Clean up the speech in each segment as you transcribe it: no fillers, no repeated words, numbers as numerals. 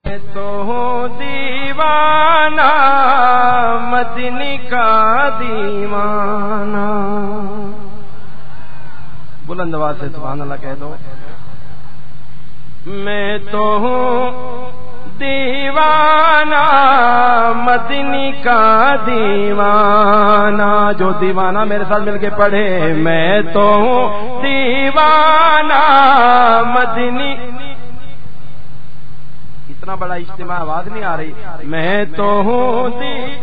میں تو ہوں دیوانہ مدنی کا دیوانہ. بلند آواز سے سبحان اللہ کہہ دو. میں تو ہوں دیوانہ مدنی کا دیوانہ. جو دیوانہ میرے ساتھ مل کے پڑھے. میں تو ہوں دیوانہ مدنی. اتنا بڑا اجتماع آواز نہیں آ رہی. میں تو ہوں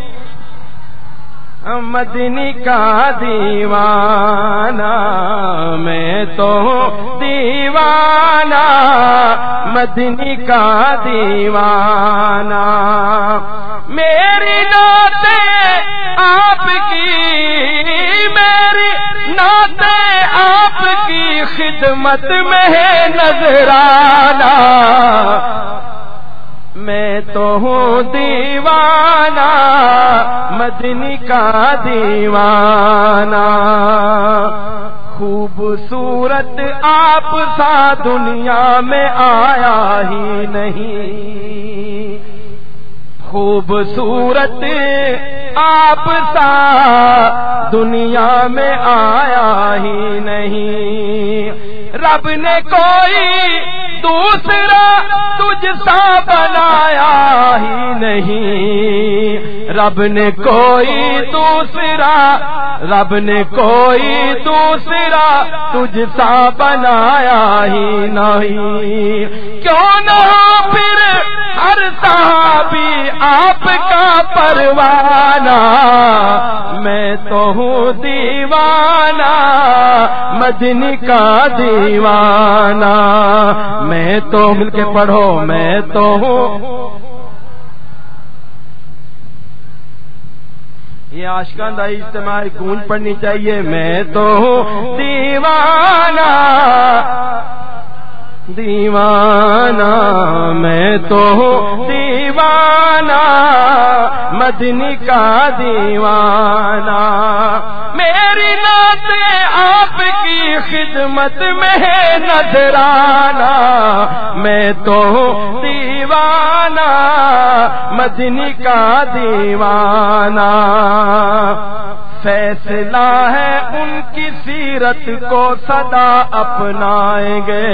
مدنی کا دیوانہ. میں تو ہوں دیوانہ مدنی کا دیوانہ. میری نعت آپ کی میری نعت آپ کی خدمت میں ہے نذرانہ. میں تو ہوں دیوانہ مدنی کا دیوانہ. خوبصورت آپ سا دنیا میں آیا ہی نہیں. خوبصورت آپ سا دنیا میں آیا ہی نہیں. رب نے کوئی دوسرا تجھ سا بنایا ہی نہیں. رب نے کوئی دوسرا تجھ سا بنایا ہی نہیں. کیوں نہ پھر ہر صحابی آپ کا پروانہ. میں تو ہوں دیوانہ مدنی کا دیوانہ. میں تو مل کے پڑھو. میں تو ہوں. یہ عاشقان دا اجتماع گونج پڑنی چاہیے. میں تو ہوں دیوانہ دیوانہ. میں تو ہوں دیوانہ مدنی کا دیوانہ. میری نعت آپ کی خدمت میں ہے نذرانہ. میں تو ہوں دیوانہ مدنی کا دیوانہ. فیصلہ ہے ان کی سیرت کو سدا اپنائیں گے.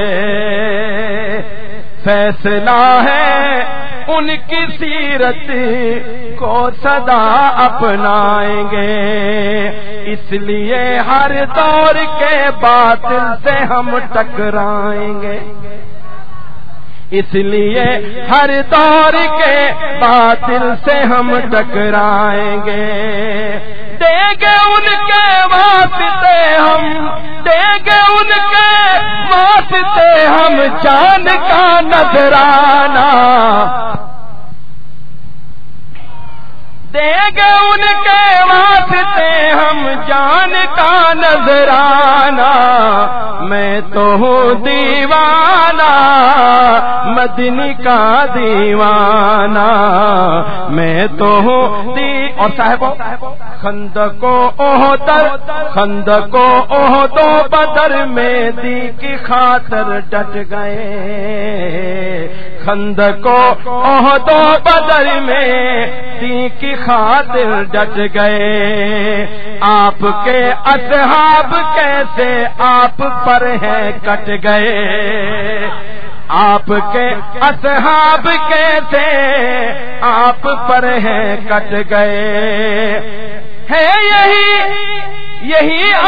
فیصلہ ہے ان کی سیرت کو سدا اپنائیں گے. اس لیے ہر دور کے باطل سے ہم ٹکرائیں گے. اس لیے ہر دور کے باطل سے ہم ٹکرائیں گے. دیں گے ان کے واسطے ہم جان کا نذرانہ. دیں گے ان کے واسطے ہم جان کا نذرانہ. میں تو ہوں دیوانہ مدنی کا دیوانہ. میں تو ہوں اور صاحبوں خندق و احد و بدر میں دی کی خاطر ڈٹ گئے. خندق و احد و بدر میں دی کی خاطر ڈٹ گئے. آپ کے اصحاب کیسے آپ پر ہیں کٹ گئے. آپ کے اصحاب کیسے آپ پر ہیں کٹ گئے. ہے یہی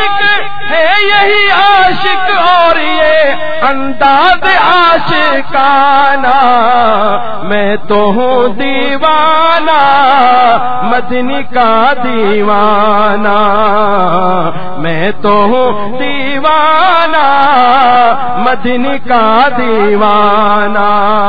عاشق اور یہ انداز عاشقانہ. میں تو ہوں دیوانہ مدنی کا دیوانہ. میں تو ہوں دیوانہ مدنی کا دیوانہ.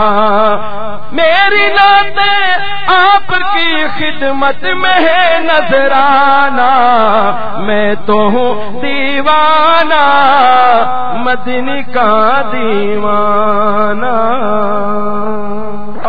میری نعت آپ کی خدمت میں ہے نذرانہ. میں تو ہوں دیوانہ مدنی کا دیوانہ.